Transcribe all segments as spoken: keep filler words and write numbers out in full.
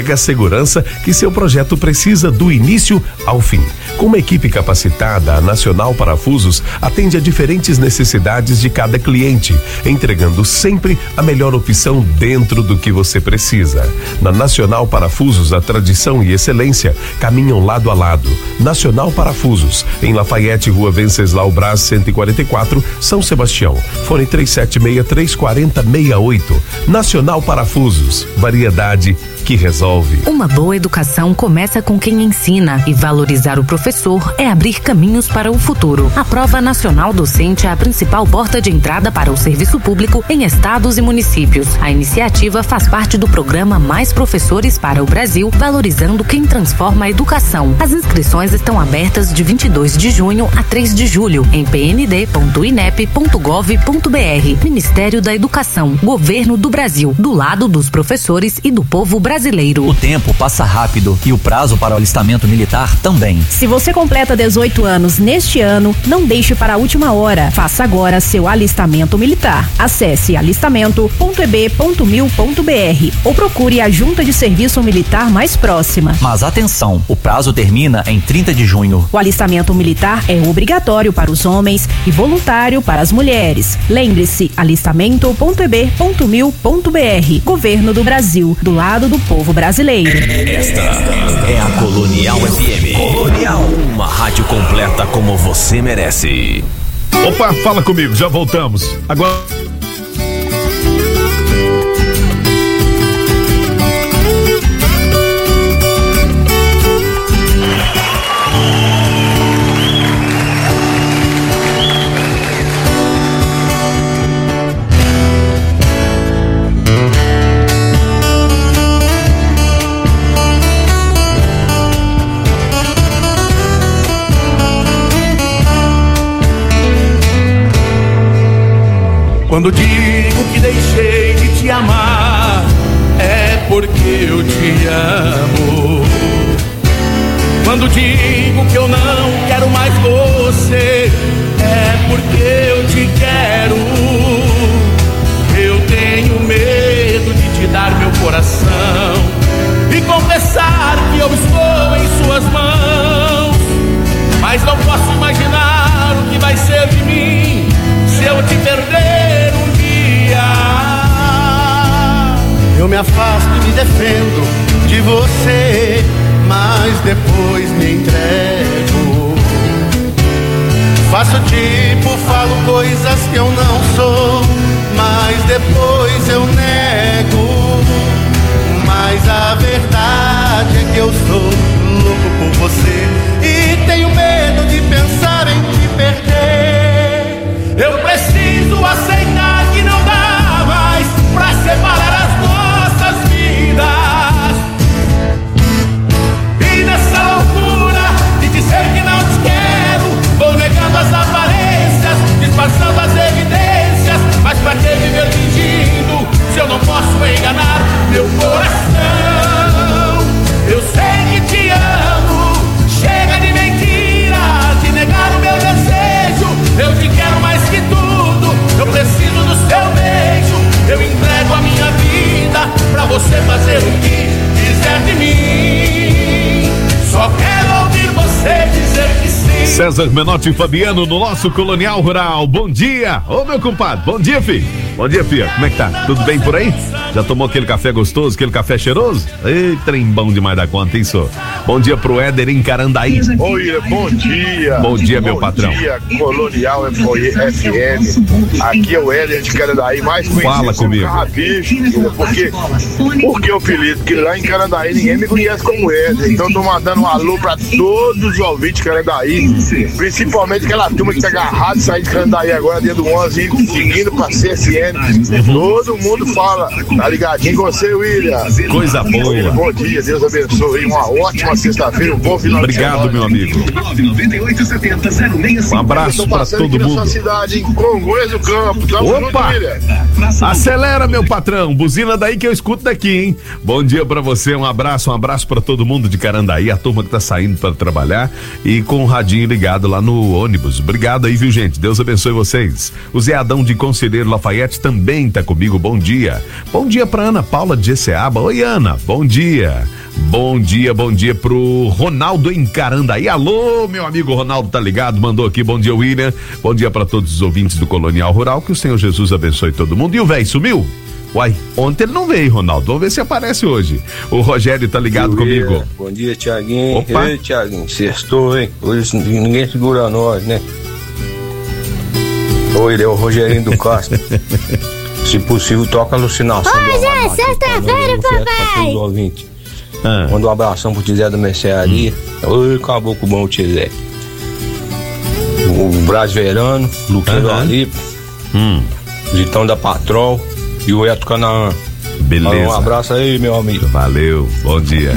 a segurança que seu projeto precisa do início ao fim. Com uma equipe capacitada, a Nacional Parafusos atende a diferentes necessidades de cada cliente, entregando sempre a melhor opção dentro do que você precisa. Na Nacional Parafusos, a tradição e excelência caminham lado a lado. Nacional Parafusos, em Lafayette, Rua Venceslau Braz, cento e quarenta e quatro, São Sebastião. Fone três sete seis, três quatro zero, seis oito. Nacional Parafusos, variedade que resolve. Uma boa educação começa com quem ensina, e valorizar o professor é abrir caminhos para o futuro. A Prova Nacional Docente é a principal porta de entrada para o serviço público em estados e municípios. A iniciativa faz parte do programa Mais Professores para o Brasil, valorizando quem transforma a educação. As inscrições estão abertas de vinte e dois de junho a três de julho em p n d ponto i n e p ponto gov ponto b r. Ministério da Educação, Governo do Brasil, do lado dos professores e do povo brasileiro. O tempo passa rápido e o prazo para o alistamento militar também. Se você completa dezoito anos neste ano, não deixe para a última hora. Faça agora seu alistamento militar. Acesse alistamento ponto e b ponto mil ponto b r ou procure a Junta de Serviço Militar mais próxima. Mas atenção, o prazo termina em trinta de junho. O alistamento militar é obrigatório para os homens e voluntário para as mulheres. Lembre-se, alistamento ponto e b ponto mil ponto b r. Governo do Brasil, do lado do povo brasileiro. Esta é a Colonial F M. Colonial, uma rádio completa como você merece. Opa, fala comigo, já voltamos. Agora... Quando digo que deixei de te amar, é porque eu te amo. Quando digo que eu não quero mais você, é porque eu te quero. Eu tenho medo de te dar meu coração e confessar que eu estou em suas mãos, mas não posso imaginar o que vai ser de mim se eu te perder um dia. Eu me afasto e me defendo de você, mas depois me entrego. Faço tipo, falo coisas que eu não sou, mas depois eu nego. Mas a verdade é que eu sou louco por você e tenho medo de pensar em te perder. Eu preciso aceitar que não dá mais pra separar as nossas vidas. E nessa loucura de dizer que não te quero, vou negando as aparências, disfarçando as evidências. Mas pra que viver fingindo se eu não posso enganar meu coração? Eu sei que te amo, chega de mentira, de negar o meu desejo. Eu te quero mais que tudo, eu preciso do seu beijo. Eu entrego a minha vida pra você fazer o que quiser de mim. Só quero ouvir você dizer que sim. César Menotti e Fabiano no nosso Colonial Rural. Bom dia, ô meu compadre, bom dia, filho. Bom dia, filha, como é que tá? Tudo bem por aí? Já tomou aquele café gostoso, aquele café cheiroso? Ei, trem bom demais da conta, hein, só? Bom dia pro Éder em Carandaí. Oi, bom dia. Bom dia, meu patrão. Bom dia, Colonial F M. Aqui é o Éder de Carandaí, mais conhecido. Fala comigo. Carrapicho, porque, porque o apelido, porque lá em Carandaí ninguém me conhece como Éder. Então tô mandando um alô pra todos os ouvintes de Carandaí, principalmente aquela turma que tá agarrado e sair de Carandaí agora dentro do onze, seguindo pra C S N. Todo mundo fala, tá ligadinho com você, William? Coisa boa. Bom dia, Deus abençoe. Uma ótima sexta-feira, um bom final de semana. Obrigado, meu amigo. Um abraço pra todo mundo. Na cidade, em Congonhas do Campo. Opa! Acelera, meu patrão. Buzina daí que eu escuto daqui, hein? Bom dia pra você, um abraço, um abraço pra todo mundo de Carandaí, a turma que tá saindo pra trabalhar e com o radinho ligado lá no ônibus. Obrigado aí, viu, gente? Deus abençoe vocês. O Zé Adão de Conselheiro Lafayette também tá comigo. Bom dia. Bom dia. dia pra Ana Paula de Eceaba. Oi, Ana, bom dia. Bom dia, bom dia pro Ronaldo em Carandaí. Alô, meu amigo Ronaldo, tá ligado? Mandou aqui, bom dia, William. Bom dia pra todos os ouvintes do Colonial Rural, que o Senhor Jesus abençoe todo mundo. E o velho sumiu? Uai, ontem ele não veio, Ronaldo. Vamos ver se aparece hoje. O Rogério tá ligado comigo. Bom dia, Tiaguinho. Opa. Ei, Tiaguinho, sextou, hein? Hoje ninguém segura nós, né? Oi, ele é o Rogerinho do Castro. Se possível, toca alucinação. Hoje é sexta-feira, papai! Ah. Manda um abração pro Tizé da Mercearia. Hum. Oi, caboclo bom, Tizé. O Brasileirano, Luquinho do Alipe, hum. Vitão da Patrol e o Eto Canaã. Beleza. Um abraço aí, meu amigo. Valeu, bom dia.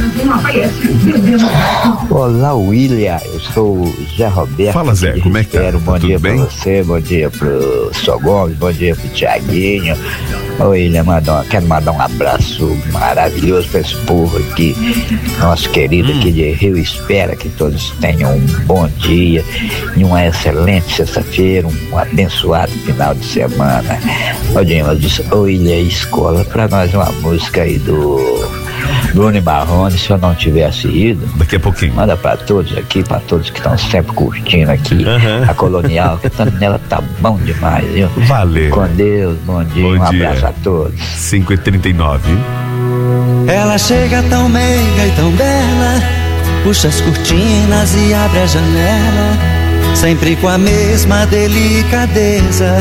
Olá, William. Eu sou o Zé Roberto. Fala, Zé, como é que tá? Bom tá dia bem? pra você, bom dia pro Só Gomes, bom dia pro Tiaguinho. Ô, William, mandar, quero mandar um abraço maravilhoso pra esse povo aqui, nosso querido hum. aqui de Rio. Espera que todos tenham um bom dia e uma excelente sexta-feira, um abençoado final de semana. Ô, Dima, disse, ô, William, escola pra nós uma música aí do Bruno e Marrone, se eu não tivesse ido. Daqui a pouquinho. Manda pra todos aqui, pra todos que estão sempre curtindo aqui uhum. a Colonial, que tá, nela tá bom demais, viu? Valeu. Com Deus, bom dia, bom um dia. abraço a todos. cinco e trinta e nove. Ela chega tão meiga e tão bela, puxa as cortinas e abre a janela, sempre com a mesma delicadeza.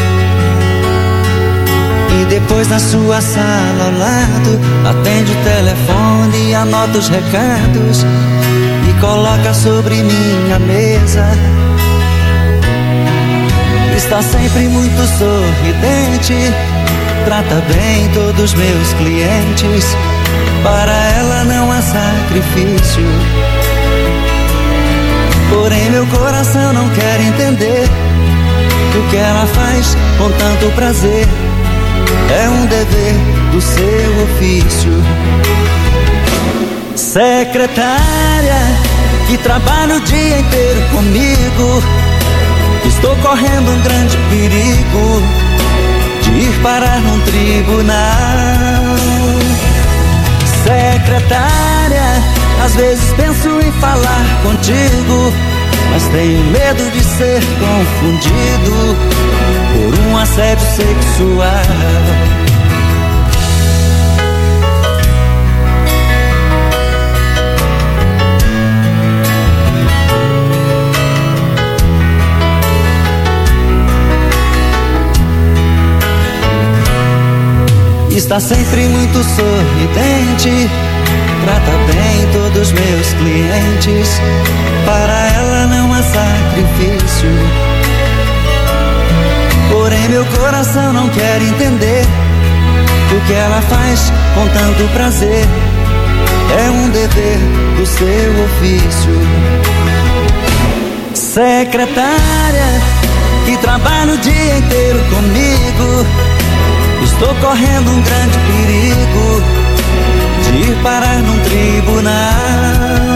E depois na sua sala ao lado, atende o telefone e anota os recados e coloca sobre minha mesa. Está sempre muito sorridente, trata bem todos os meus clientes, para ela não há sacrifício. Porém meu coração não quer entender que o que ela faz com tanto prazer é um dever do seu ofício. Secretária, que trabalha o dia inteiro comigo, estou correndo um grande perigo de ir parar num tribunal. Secretária, às vezes penso em falar contigo, mas tenho medo de ser confundido por um assédio sexual. Está sempre muito sorridente, trata bem todos os meus clientes, para ela não há sacrifício. Porém meu coração não quer entender que o que ela faz com tanto prazer é um dever do seu ofício. Secretária, que trabalha o dia inteiro comigo, estou correndo um grande perigo de ir parar num tribunal.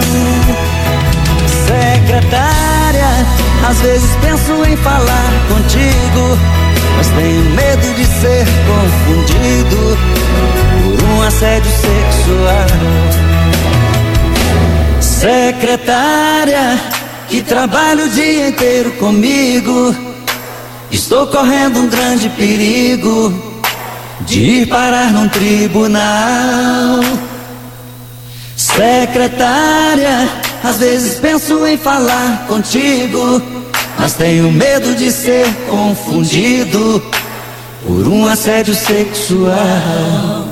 Secretária, às vezes penso em falar contigo, mas tenho medo de ser confundido por um assédio sexual. Secretária, que trabalha o dia inteiro comigo, estou correndo um grande perigo de ir parar num tribunal. Secretária, às vezes penso em falar contigo, mas tenho medo de ser confundido por um assédio sexual.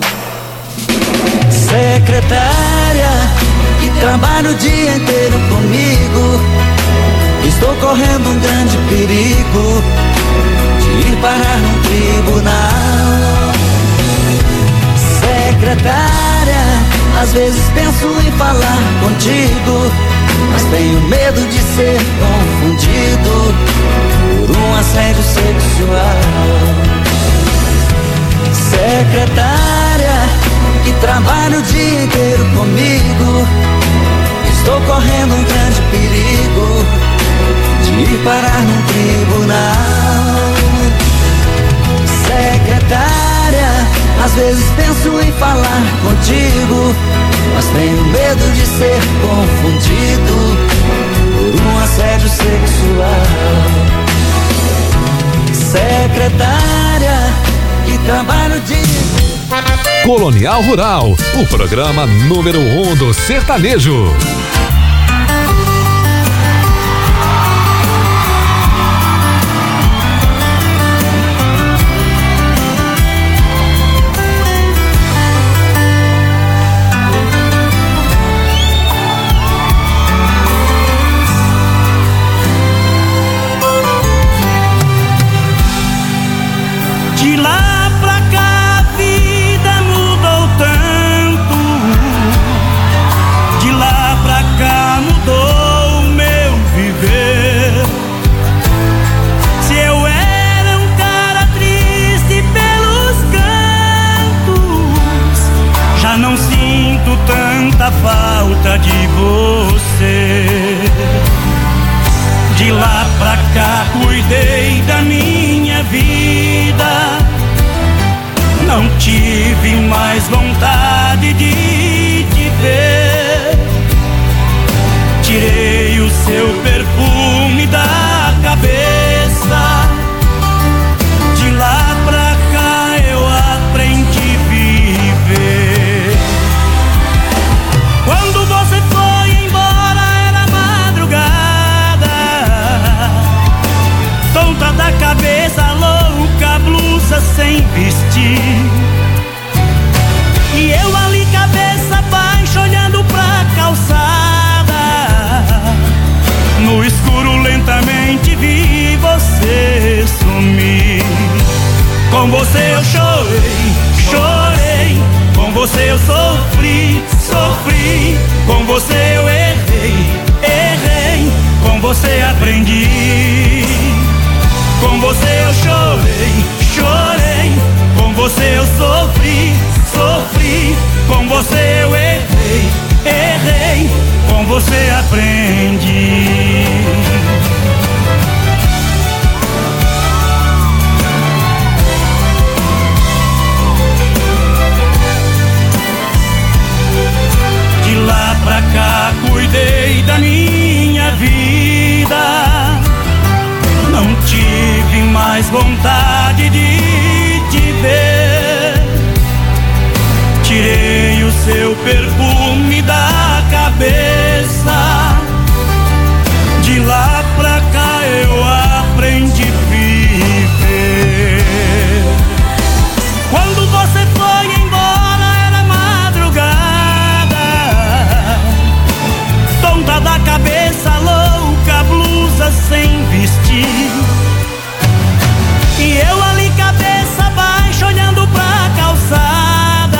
Secretária, que trabalha o dia inteiro comigo, estou correndo um grande perigo de ir parar num tribunal. Secretária, às vezes penso em falar contigo, mas tenho medo de ser confundido por um assédio sexual. Secretária, que trabalha o dia inteiro comigo, estou correndo um grande perigo de ir parar num tribunal. Secretária, às Às vezes penso em falar contigo, mas tenho medo de ser confundido por um assédio sexual. Secretária que trabalha o dia. Colonial Rural, o programa número um do sertanejo. De lá pra cá a vida mudou tanto, de lá pra cá mudou o meu viver. Se eu era um cara triste pelos cantos, já não sinto tanta falta de você. De lá pra cá cuidei da minha vida, não tive mais vontade de te ver. Tirei o seu perfume da cabeça. De lá pra cá eu aprendi a viver. Quando você foi embora era madrugada, tonta da cabeça, louca, blusa sem vestir. E eu ali cabeça baixa olhando pra calçada, no escuro lentamente vi você sumir. Com você eu chorei, chorei, com você eu sofri, sofri. Com você eu errei, errei, com você aprendi. Com você eu chorei, chorei, com você eu sofri, sofri. Com você eu errei, errei, com você aprendi. De lá pra cá cuidei da minha vida, não tive mais vontade de te ver. Tirei o seu perfume da cabeça. De lá pra cá eu aprendi a viver. Quando você foi embora era madrugada, tonta da cabeça, louca, blusa sem vestir. E eu ali cabeça baixa olhando pra calçada,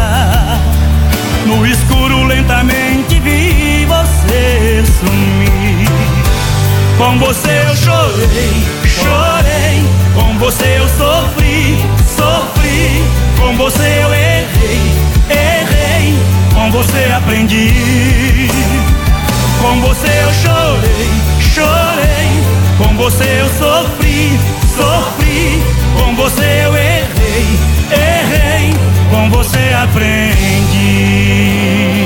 no escuro lentamente vi você sumir. Com você eu chorei, chorei, com você eu sofri, sofri. Com você eu errei, errei, com você aprendi. Com você eu chorei, chorei, com você eu sofri, sofri. Com você eu errei, errei, com você aprendi.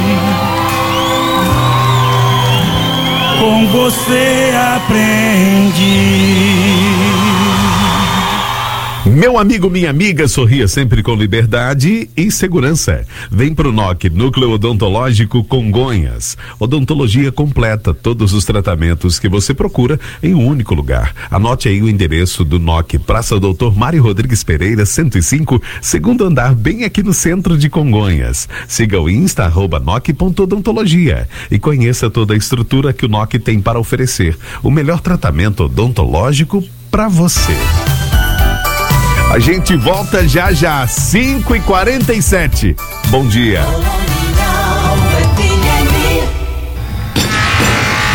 Com você aprendi. Meu amigo, minha amiga, sorria sempre com liberdade e segurança. Vem pro N O C, Núcleo Odontológico Congonhas. Odontologia completa, todos os tratamentos que você procura em um único lugar. Anote aí o endereço do N O C, Praça Doutor Mário Rodrigues Pereira, cento e cinco, segundo andar, bem aqui no centro de Congonhas. Siga o Insta, arroba noc ponto odontologia e conheça toda a estrutura que o N O C tem para oferecer. O melhor tratamento odontológico para você. A gente volta já já, cinco e quarenta e sete. Bom dia. É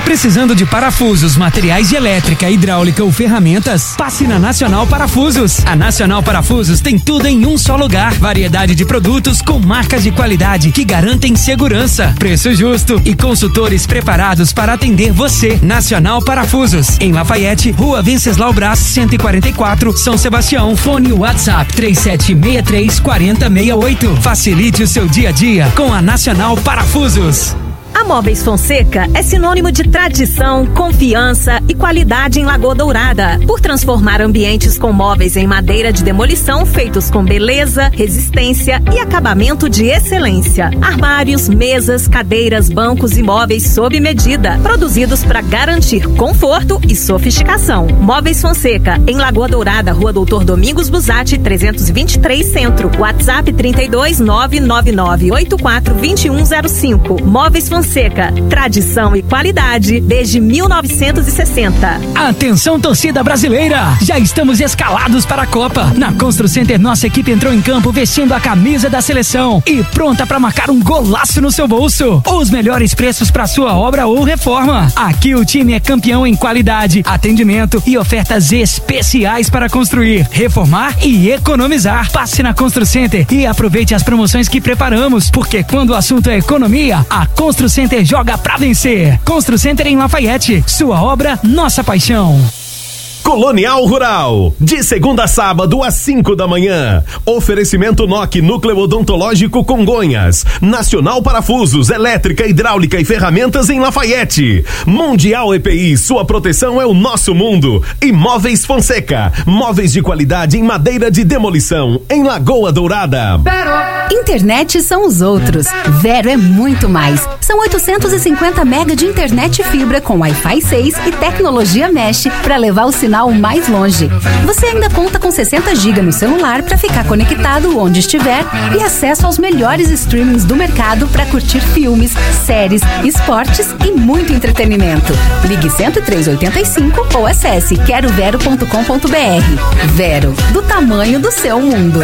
Precisando de parafusos, materiais de elétrica, hidráulica ou ferramentas? Passe na Nacional Parafusos. A Nacional Parafusos tem tudo em um só lugar. Variedade de produtos com marcas de qualidade que garantem segurança, preço justo e consultores preparados para atender você. Nacional Parafusos, em Lafayette, Rua Venceslau Braz, cento e quarenta e quatro, São Sebastião. Fone WhatsApp três sete seis três quatro zero seis oito. Facilite o seu dia a dia com a Nacional Parafusos. A Móveis Fonseca é sinônimo de tradição, confiança e qualidade em Lagoa Dourada. Por transformar ambientes com móveis em madeira de demolição feitos com beleza, resistência e acabamento de excelência. Armários, mesas, cadeiras, bancos e móveis sob medida, produzidos para garantir conforto e sofisticação. Móveis Fonseca, em Lagoa Dourada, Rua Doutor Domingos Busatti, trezentos e vinte e três Centro. WhatsApp trinta e dois, nove nove nove oito quatro dois um zero cinco. Móveis Fonseca. Seca, tradição e qualidade desde mil novecentos e sessenta. Atenção, torcida brasileira! Já estamos escalados para a Copa. Na Constru Center, nossa equipe entrou em campo vestindo a camisa da seleção e pronta para marcar um golaço no seu bolso. Os melhores preços para sua obra ou reforma. Aqui o time é campeão em qualidade, atendimento e ofertas especiais para construir, reformar e economizar. Passe na Constru Center e aproveite as promoções que preparamos, porque quando o assunto é economia, a Constru Center joga pra vencer. Constru Center em Lafayette. Sua obra, nossa paixão. Colonial Rural, de segunda a sábado às cinco da manhã. Oferecimento N O C, Núcleo Odontológico Congonhas. Nacional Parafusos, elétrica, hidráulica e ferramentas em Lafayette. Mundial E P I, sua proteção é o nosso mundo. E Móveis Fonseca, móveis de qualidade em madeira de demolição, em Lagoa Dourada. Internet são os outros. Vero é muito mais. São oitocentos e cinquenta mega de internet fibra com Wi-Fi seis e tecnologia Mesh para levar o sinal mais longe. Você ainda conta com sessenta gigas no celular para ficar conectado onde estiver e acesso aos melhores streamings do mercado para curtir filmes, séries, esportes e muito entretenimento. Ligue cento e três oitenta e cinco ou acesse quero vero ponto com ponto br. Vero, do tamanho do seu mundo.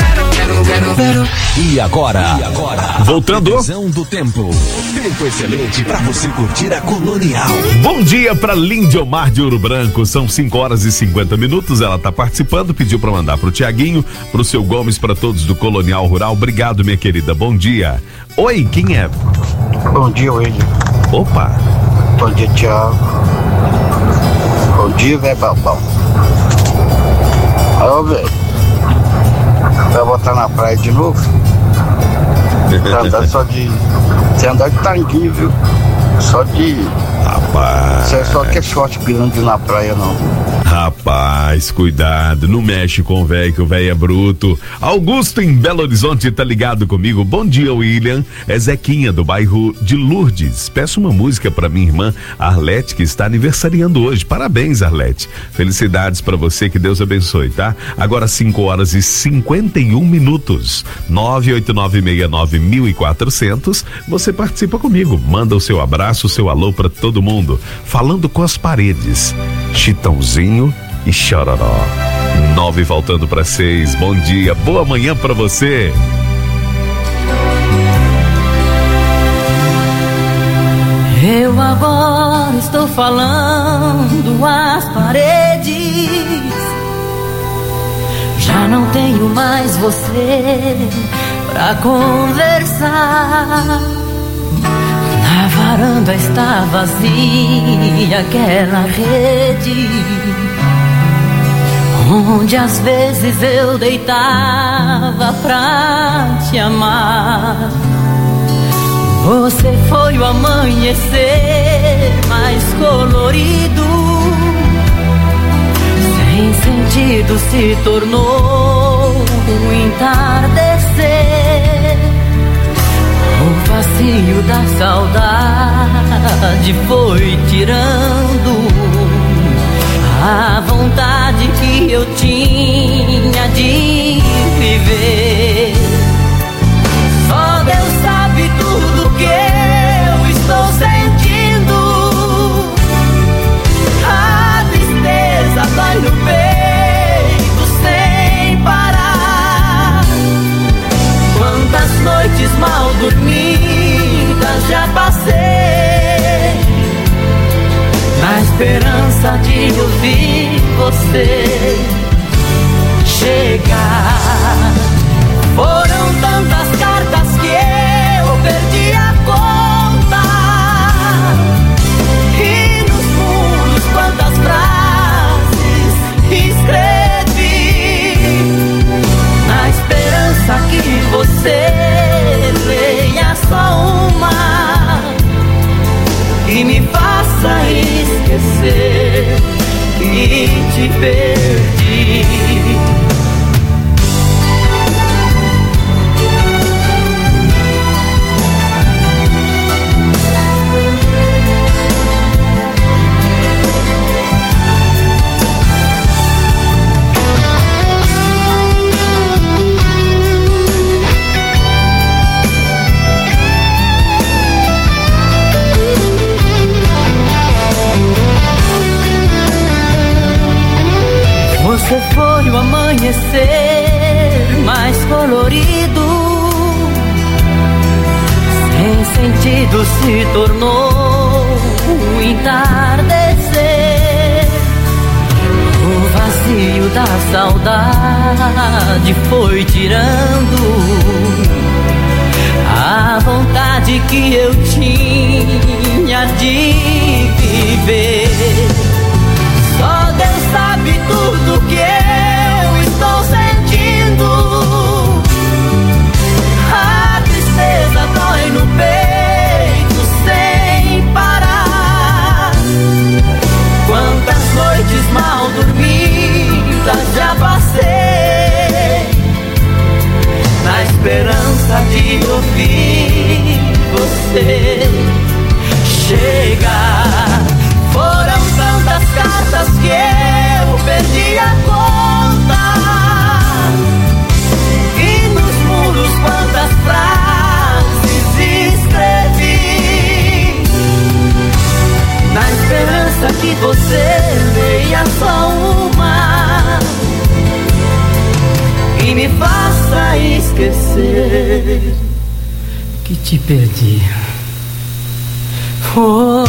E agora, e agora voltando. Previsão do tempo. Tempo excelente para você curtir a Colonial. Bom dia para Lindomar de Ouro Branco. São cinco horas e cinquenta minutos. Ela tá participando, pediu para mandar pro Tiaguinho, pro seu Gomes, para todos do Colonial Rural. Obrigado, minha querida. Bom dia. Oi, quem é? Bom dia, William. Opa. Bom dia, Tiago. Bom dia, velho Babão. Ô, velho. Vai botar na praia de novo? Você andar só de. Você andar de tanguinho, viu? Só de. Rapaz. Você só quer short grande na praia, não. Rapaz, cuidado, não mexe com o velho, que o velho é bruto. Augusto em Belo Horizonte tá ligado comigo. Bom dia, William. É Zequinha do bairro de Lourdes. Peço uma música pra minha irmã Arlete, que está aniversariando hoje. Parabéns, Arlete. Felicidades pra você, que Deus abençoe, tá? Agora cinco horas e cinquenta e um minutos. nove oito nove seis nove mil quatrocentos. Você participa comigo. Manda o seu abraço, o seu alô pra todo mundo. Falando com as paredes. Chitãozinho e Chororó. Nove faltando para seis. Bom dia, boa manhã para você. Eu agora estou falando às paredes. Já não tenho mais você pra conversar. A varanda está vazia, aquela rede onde às vezes eu deitava pra te amar. Você foi o amanhecer mais colorido, sem sentido se tornou um entardecer. O vazio da saudade foi tirando a vontade que eu tinha de viver. Só Deus sabe tudo que eu estou sentindo. A tristeza dói no peito sem parar. Quantas noites mal dormidas já passei, esperança de ouvir você chegar. Foram tantas cartas que eu perdi a conta, e nos muros quantas frases escrevi, na esperança que você leia só uma e me faça esquecer que te perdi. Você foi o amanhecer mais colorido, sem sentido se tornou o entardecer. O vazio da saudade foi tirando a vontade que eu tinha de viver. Só Deus sabe tudo que eu estou sentindo. A tristeza dói no peito sem parar. Quantas noites mal dormidas já passei, na esperança de ouvir você chegar. Foram tantas cartas que eu perdi a conta, e nos muros quantas frases escrevi, na esperança que você leia só uma e me faça esquecer que te perdi. Oh, oh,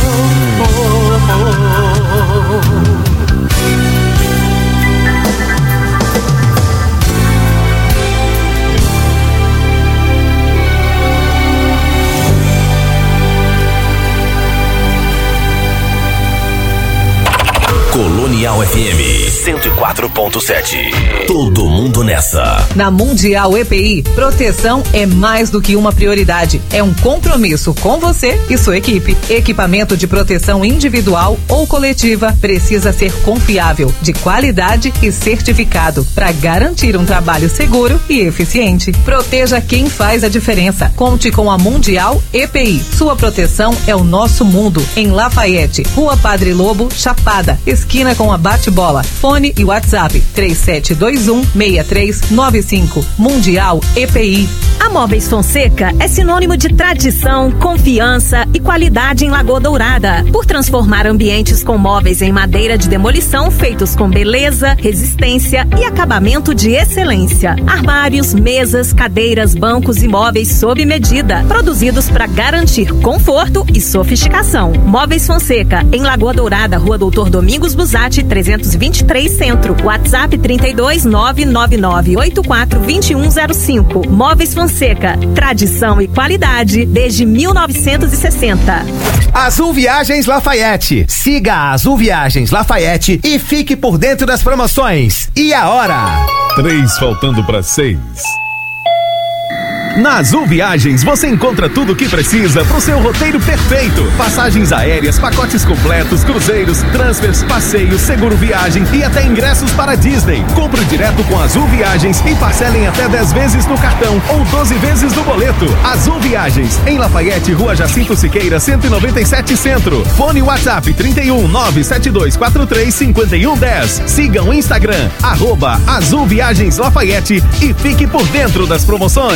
oh. Colonial F M cento e quatro ponto sete. Todo mundo nessa. Na Mundial E P I, proteção é mais do que uma prioridade. É um compromisso com você e sua equipe. Equipamento de proteção individual ou coletiva precisa ser confiável, de qualidade e certificado para garantir um trabalho seguro e eficiente. Proteja quem faz a diferença. Conte com a Mundial E P I. Sua proteção é o nosso mundo. Em Lafayette, Rua Padre Lobo, Chapada, esquina com a Bate-Bola. Fone e WhatsApp três sete dois um, seis três nove cinco. Mundial E P I. A Móveis Fonseca é sinônimo de tradição, confiança e qualidade em Lagoa Dourada. Por transformar ambientes com móveis em madeira de demolição feitos com beleza, resistência e acabamento de excelência. Armários, mesas, cadeiras, bancos e móveis sob medida, produzidos para garantir conforto e sofisticação. Móveis Fonseca, em Lagoa Dourada, Rua Doutor Domingos Busatti, trezentos e vinte e três Centro. WhatsApp trinta e dois, nove nove nove, oito quatro dois um zero cinco. Móveis Fonseca, tradição e qualidade desde mil novecentos e sessenta. Azul Viagens Lafayette. Siga a Azul Viagens Lafayette e fique por dentro das promoções. E a hora? Três faltando para seis. Na Azul Viagens você encontra tudo o que precisa para o seu roteiro perfeito. Passagens aéreas, pacotes completos, cruzeiros, transfers, passeios, seguro viagem e até ingressos para Disney. Compre direto com Azul Viagens e parcelem até dez vezes no cartão ou doze vezes no boleto. Azul Viagens, em Lafayette, Rua Jacinto Siqueira, cento e noventa e sete Centro. Fone WhatsApp trinta e um, nove sete dois quatro três cinco um um zero. Siga o Instagram, arroba Azul Viagens Lafayette e fique por dentro das promoções.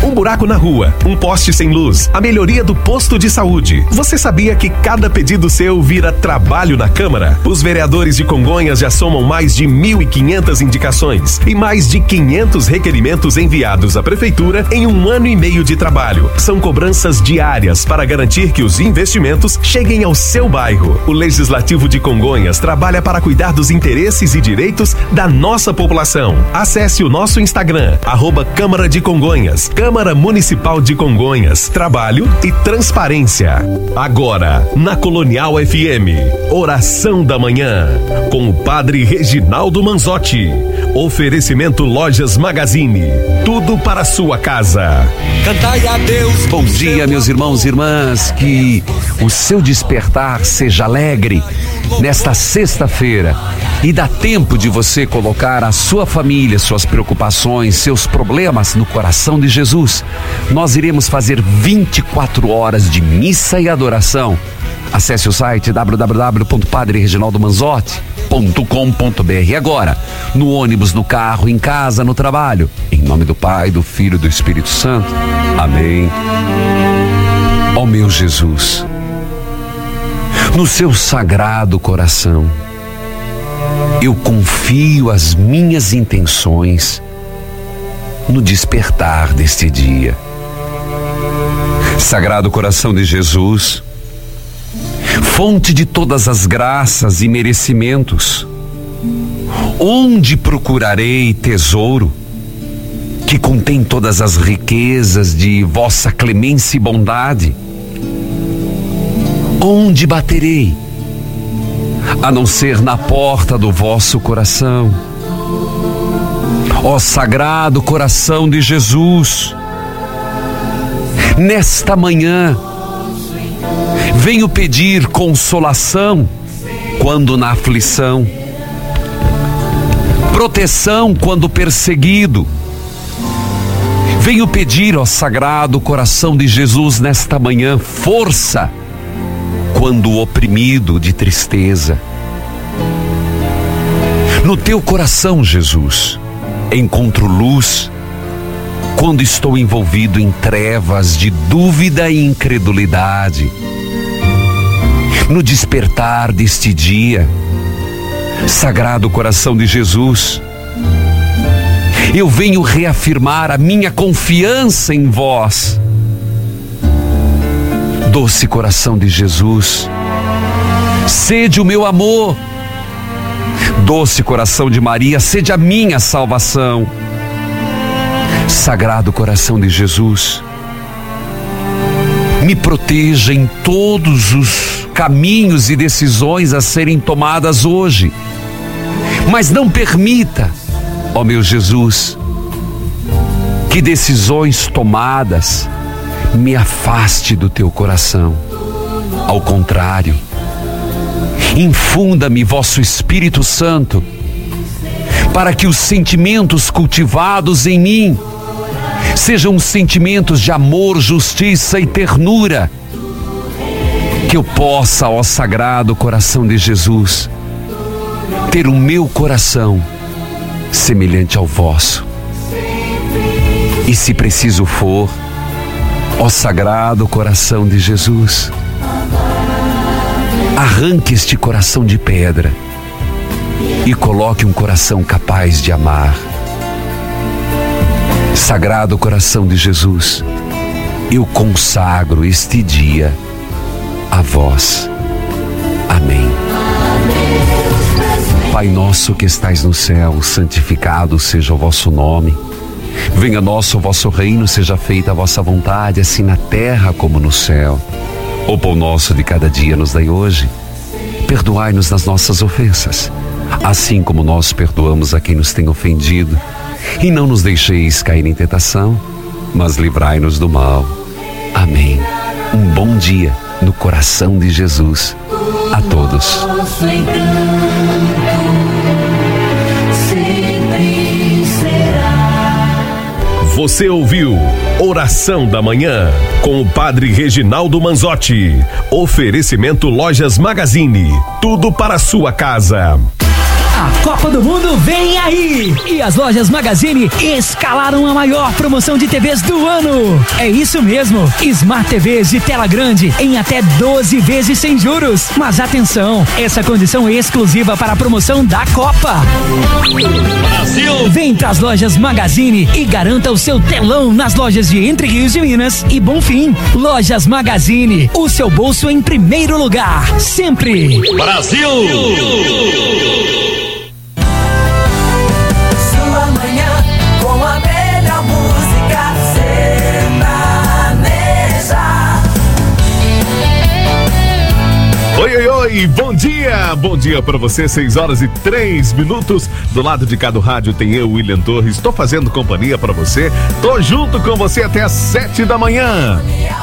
um buraco na rua, um poste sem luz, a melhoria do posto de saúde. Você sabia que cada pedido seu vira trabalho na Câmara? Os vereadores de Congonhas já somam mais de mil e quinhentas indicações e mais de quinhentos requerimentos enviados à Prefeitura em um ano e meio de trabalho. São cobranças diárias para garantir que os investimentos cheguem ao seu bairro. O Legislativo de Congonhas trabalha para cuidar dos interesses e direitos da nossa população. Acesse o nosso Instagram, arroba Câmara de Congonhas, Câmara Municipal de Congonhas, Trabalho e Transparência. Agora, na Colonial F M, Oração da Manhã, com o Padre Reginaldo Manzotti. Oferecimento Lojas Magazine, tudo para a sua casa. Cantai a Deus. Bom dia, meus irmãos e irmãs, que o seu despertar seja alegre nesta sexta-feira e dá tempo de você colocar a sua família, suas preocupações, seus problemas no coração de Jesus. Nós iremos fazer vinte e quatro horas de missa e adoração. Acesse o site w w w ponto padre reginaldo manzotti ponto com ponto b r. Agora, no ônibus, no carro, em casa, no trabalho. Em nome do Pai, do Filho e do Espírito Santo. Amém. Ó meu Jesus, no seu sagrado coração, eu confio as minhas intenções no despertar deste dia. Sagrado coração de Jesus, fonte de todas as graças e merecimentos, onde procurarei tesouro que contém todas as riquezas de vossa clemência e bondade? Onde baterei, a não ser na porta do vosso coração? Ó sagrado coração de Jesus, nesta manhã venho pedir consolação quando na aflição, proteção quando perseguido. Venho pedir, ó sagrado coração de Jesus, nesta manhã, força quando oprimido de tristeza. No teu coração, Jesus, encontro luz quando estou envolvido em trevas de dúvida e incredulidade. No despertar deste dia, sagrado coração de Jesus, eu venho reafirmar a minha confiança em vós. Doce coração de Jesus, sede o meu amor. Doce coração de Maria, sede a minha salvação. Sagrado coração de Jesus, me proteja em todos os caminhos e decisões a serem tomadas hoje, mas não permita, ó meu Jesus, que decisões tomadas me afaste do teu coração. Ao contrário, infunda-me vosso Espírito Santo, para que os sentimentos cultivados em mim sejam sentimentos de amor, justiça e ternura. Que eu possa, ó sagrado coração de Jesus, ter o meu coração semelhante ao vosso. E se preciso for, ó sagrado coração de Jesus, arranque este coração de pedra e coloque um coração capaz de amar. Sagrado coração de Jesus, eu consagro este dia a vós. Amém. Pai nosso que estais no céu, santificado seja o vosso nome. Venha a nós o vosso reino, seja feita a vossa vontade, assim na terra como no céu. O pão nosso de cada dia nos dai hoje. Perdoai-nos nas nossas ofensas, assim como nós perdoamos a quem nos tem ofendido. E não nos deixeis cair em tentação, mas livrai-nos do mal. Amém. Um bom dia no coração de Jesus a todos. Você ouviu Oração da Manhã com o Padre Reginaldo Manzotti. Oferecimento Lojas Magazine, tudo para a sua casa. A Copa do Mundo vem aí! E as lojas Magazine escalaram a maior promoção de T Vs do ano. É isso mesmo, Smart T Vs de tela grande em até doze vezes sem juros. Mas atenção, essa condição é exclusiva para a promoção da Copa. Brasil! Vem pras lojas Magazine e garanta o seu telão nas lojas de Entre Rios de Minas e Bonfim. Lojas Magazine, o seu bolso em primeiro lugar, sempre. Brasil! Sua manhã com a melhor música sertaneja. Oi, oi, oi, bom dia, bom dia pra você, seis horas e três minutos, do lado de cá do rádio tem eu, William Torres, tô fazendo companhia pra você, tô junto com você até às sete da manhã.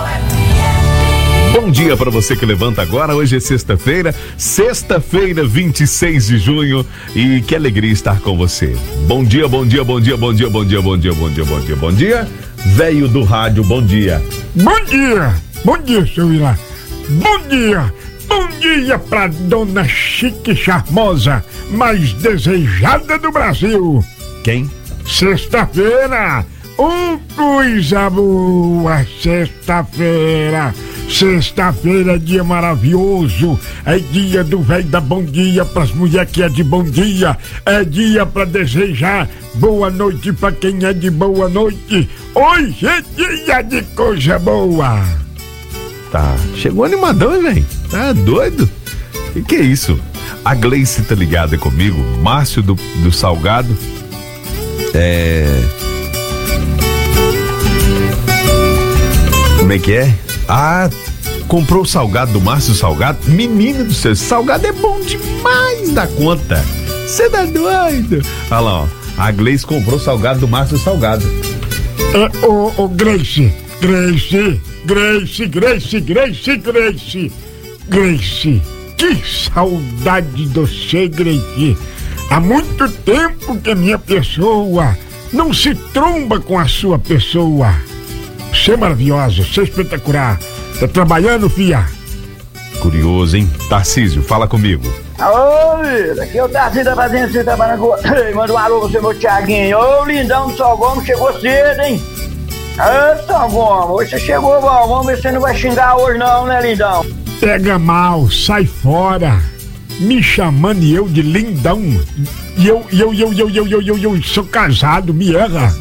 Bom dia pra você que levanta agora, hoje é sexta-feira, sexta-feira, vinte e seis de junho, e que alegria estar com você. Bom dia, bom dia, bom dia, bom dia, bom dia, bom dia, bom dia, bom dia, bom dia, velho do rádio, bom dia. Bom dia, bom dia, seu William, bom dia. Bom dia pra dona chique charmosa, mais desejada do Brasil. Quem? Sexta-feira, oh coisa boa, sexta-feira. Sexta-feira é dia maravilhoso, é dia do velho da bom dia pras mulheres que é de bom dia, é dia pra desejar boa noite pra quem é de boa noite. Hoje é dia de coisa boa. Tá, chegou animadão, hein, velho? Tá doido? E que é isso? A Gleice tá ligada comigo, Márcio do, do Salgado. É. Como é que é? Ah, comprou o salgado do Márcio Salgado? Menino do céu, salgado é bom demais da conta. Você tá doido? Olha lá, ó. A Gleice comprou o salgado do Márcio Salgado. É, ô, ô, Gleice, Gleice, Gleice, Gleice, Gleice, Gleice, Gleice, que saudade de você, Gleice. Há muito tempo que a minha pessoa não se tromba com a sua pessoa. Você é maravilhosa, você é espetacular. Tá trabalhando, fia? Curioso, hein? Tarcísio, fala comigo. Ô, Lila, aqui é o Tarcísio da Fazenda, você trabalhando com... Manda um alô pra você, meu Thiaguinho. Ô, lindão do São Gomes, chegou cedo, hein? Ô, São Gomes, hoje você chegou, bom. Vamos ver se você não vai xingar hoje não, né, lindão? Pega mal, sai fora. Me chamando e eu de lindão. E eu, e eu, e eu, e eu, e eu, e eu, eu, eu, eu sou casado, me erra.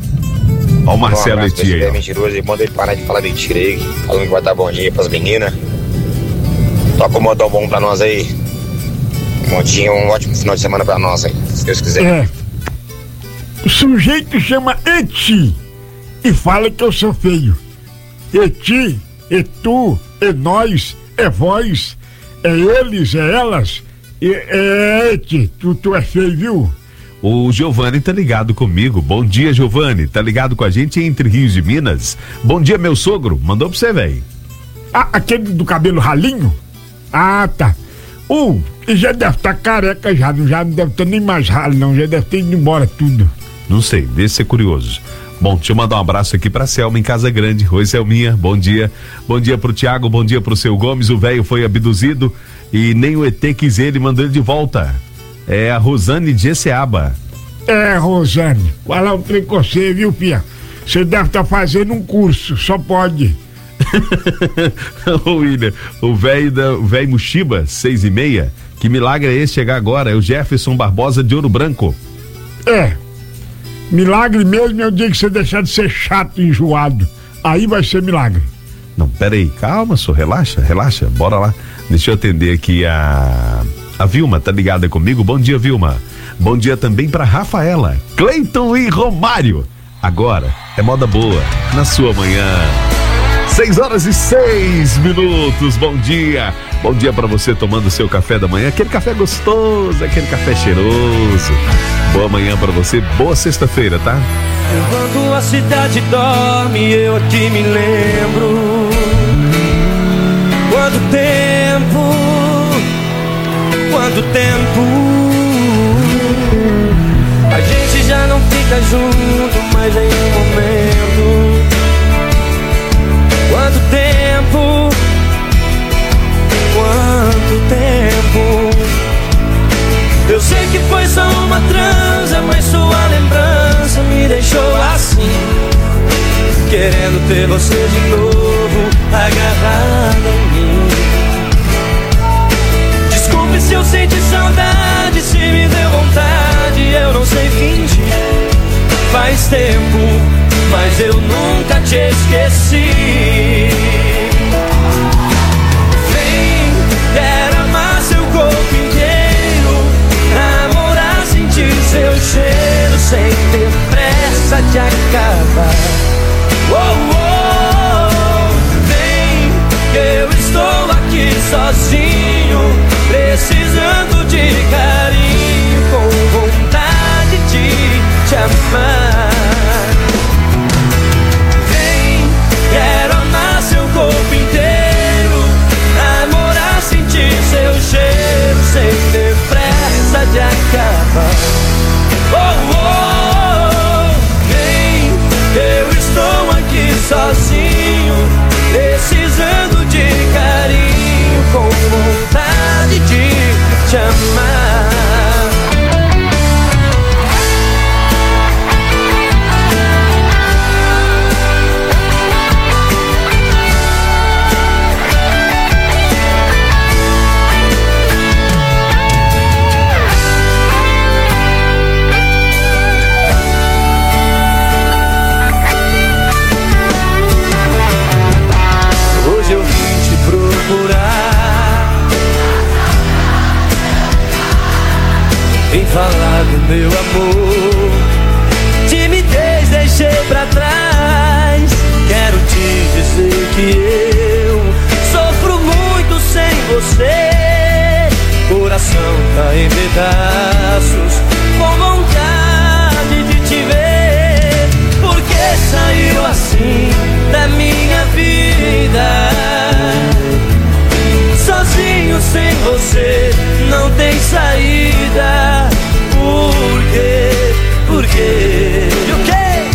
Ó o Marcelo Eti aí. É mentiroso e manda ele parar de falar mentira aí, falando que vai dar bom dia pras meninas. Toca um modão bom pra nós aí. Um montinho, um ótimo final de semana pra nós aí, se Deus quiser. É. O sujeito chama Eti e fala que eu sou feio. Eti, é tu, é nós, é vós, é eles, é elas. É, é Eti, tu, tu é feio, viu? O Giovanni tá ligado comigo. Bom dia, Giovanni. Tá ligado com a gente Entre Rios de Minas. Bom dia, meu sogro. Mandou pra você, velho. Ah, aquele do cabelo ralinho? Ah, tá. Uh, já deve estar tá careca já. Não, já não deve ter nem mais ralo, não. Já deve ter ido embora tudo. Não sei, deixa ser curioso. Bom, deixa eu mandar um abraço aqui pra Selma em Casa Grande. Oi, Selminha, bom dia. Bom dia pro Thiago, bom dia pro seu Gomes. O velho foi abduzido e nem o E T quis ele, mandou ele de volta. É a Rosane de Eceaba. É, Rosane, fala um trem com você, viu, Pia? Você deve estar tá fazendo um curso, só pode. Ô, William, o velho da o velho Mushiba, seis e meia. Que milagre é esse chegar agora? É o Jefferson Barbosa de Ouro Branco. É. Milagre mesmo é o dia que você deixar de ser chato e enjoado. Aí vai ser milagre. Não, pera aí, calma, só relaxa, relaxa, bora lá. Deixa eu atender aqui a... A Vilma tá ligada comigo. Bom dia, Vilma. Bom dia também pra Rafaela, Cleiton e Romário. Agora é moda boa na sua manhã. Seis horas e seis minutos. Bom dia. Bom dia pra você tomando seu café da manhã. Aquele café gostoso, aquele café cheiroso. Boa manhã pra você. Boa sexta-feira, tá? Enquanto a cidade dorme, eu aqui me lembro. Quanto tempo, quanto tempo. A gente já não fica junto mais em um momento. Quanto tempo, quanto tempo. Eu sei que foi Faz tempo, mas eu nunca te esqueci. Vem, quero amar seu corpo inteiro, namorar, sentir seu cheiro, sem ter pressa de acabar. Oh, oh, vem, que eu estou aqui sozinho, precisando de carinho, com vontade de te amar. Vem, quero amar seu corpo inteiro, namorar, sentir seu cheiro, sem ter pressa de acabar. Oh, oh, vem, eu estou aqui sozinho, precisando de carinho, com vontade de te amar. Vem falar do meu amor, timidez deixei pra trás. Quero te dizer que eu sofro muito sem você. Coração tá em pedaços, com vontade de te ver. Por que saiu assim da minha vida? Sozinho sem você não tem saída. Por quê? Por quê? E o quê?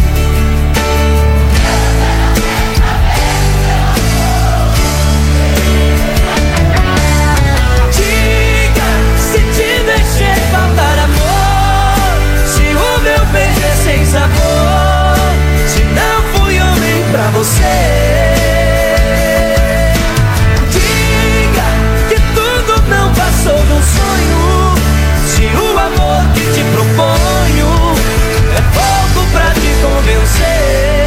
Diga se te deixei faltar amor, se o meu beijo é sem sabor, se não fui homem pra você. Sou um sonho, se o amor que te proponho é pouco pra te convencer.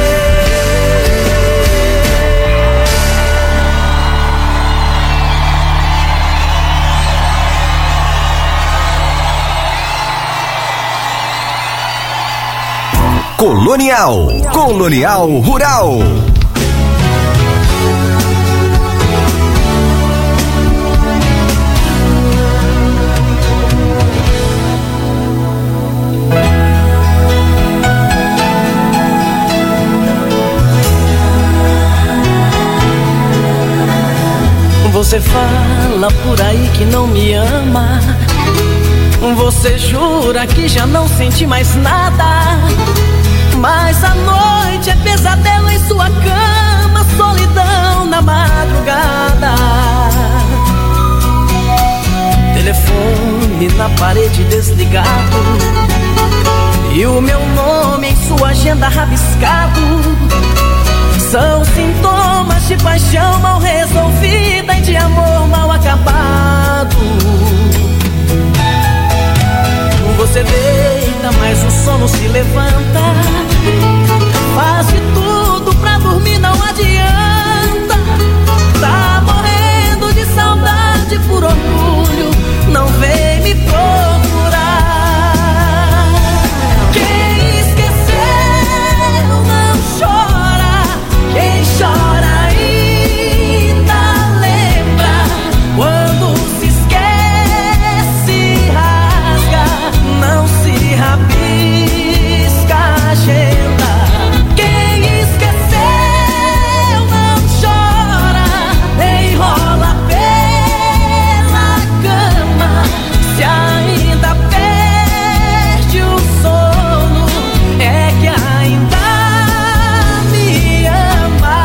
Colonial, Colonial Rural. Você fala por aí que não me ama, você jura que já não sente mais nada, mas a noite é pesadelo em sua cama, solidão na madrugada. Telefone na parede desligado e o meu nome em sua agenda rabiscado. São sintomas de paixão mal resolvida e de amor mal acabado. Você deita, mas o sono se levanta, faz de tudo pra dormir, não adianta. Tá morrendo de saudade, por orgulho não vem me procurar. Quem esqueceu não chora, quem chora ainda lembra. Quando se esquece, rasga, não se rabisca a agenda. Quem esqueceu não chora, enrola pela cama. Se ainda perde o sono, é que ainda me ama.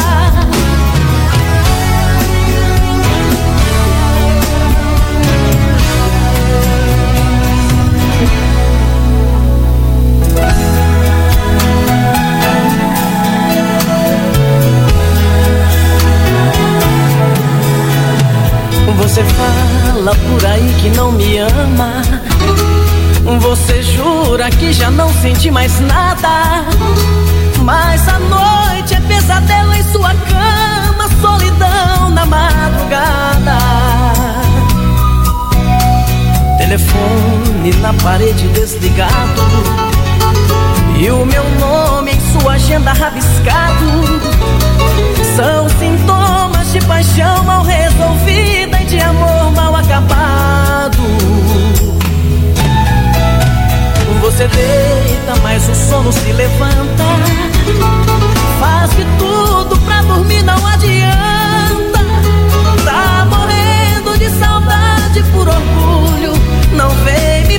Você fala por aí que não me ama, Você jura que já não sente mais nada, mas a noite é pesadelo em sua cama, solidão na madrugada. Telefone na parede desligado e o meu nome em sua agenda rabiscado. São sintomas de paixão mal resolvida e de amor mal acabado. Você deita, mas o sono se levanta. Faz de tudo pra dormir, não adianta. Tá morrendo de saudade, por orgulho não vem me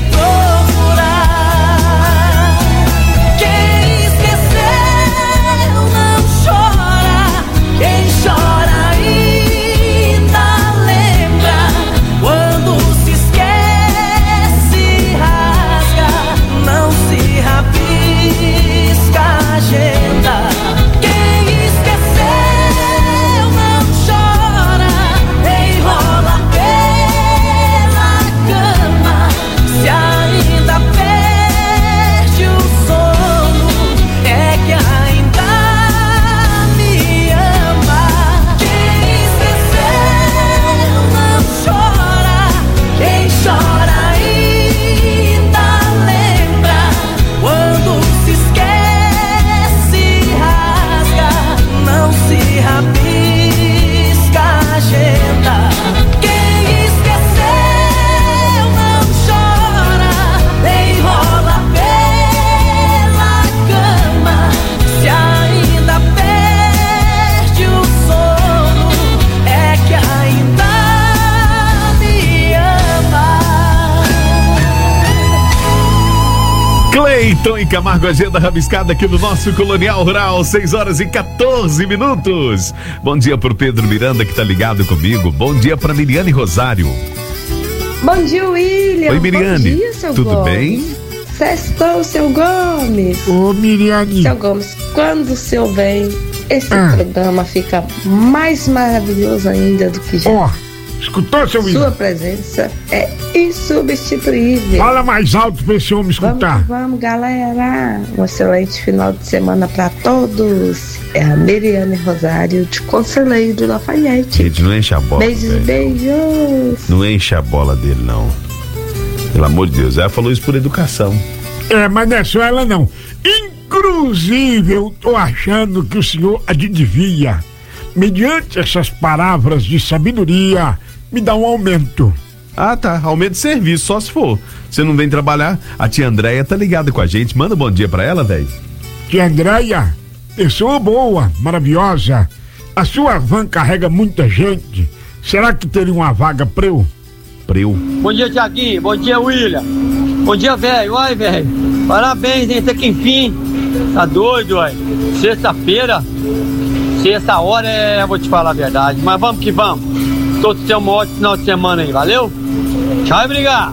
procurar. Quem esqueceu não chora, quem chora ainda lembra. Quando se esquece, rasga, não se rabisca a agenda. Quem esqueceu não chora, enrola pela cama. Se ainda perde o sono, é que ainda me ama. Quem esqueceu não chora, quem chora ainda lembra. Quando se esquece, rasga, não se rabisca a agenda. Quem esqueceu não chora, enrola pela cama. Se ainda perde o sono, é que ainda me ama. Cleiton e Camargo, agenda rabiscada aqui no nosso Colonial Rural, seis horas e quatorze minutos. Bom dia pro Pedro Miranda que tá ligado comigo. Bom dia pra Miriane Rosário. Bom dia, William. Oi, Miriane. Bom dia, seu Tudo Gomes. bem? Sextou, seu Gomes. Ô, Miriane. Seu Gomes, quando o senhor vem, esse Ah. programa fica mais maravilhoso ainda do que já. Ó, escutou, seu William? Sua presença é insubstituível. Fala mais alto pra esse homem escutar. Vamos, vamos, galera. Um excelente final de semana pra todos. É a Miriane Rosário, de Conselheiro Lafayette. Gente, não enche a bola. Beijos e velho. beijos. Não enche a bola dele, não. Pelo amor de Deus, ela falou isso por educação. É, mas não é só ela não. Inclusive, eu tô achando que o senhor adivinha. Mediante essas palavras de sabedoria, me dá um aumento. Ah, tá. Aumento de serviço, só se for. Você não vem trabalhar? A tia Andréia tá ligada com a gente. Manda um bom dia pra ela, velho. Tia Andréia, pessoa boa, maravilhosa. A sua van carrega muita gente. Será que teria uma vaga pra eu? Pra eu? Bom dia, Tiaguinho. Bom dia, William. Bom dia, velho. Oi, velho. Parabéns, hein? Até que enfim. Tá doido, ué. Sexta-feira. Sexta hora é, eu vou te falar a verdade. Mas vamos que vamos. Todos tenham um ótimo final de semana aí, valeu? Tchau e obrigado.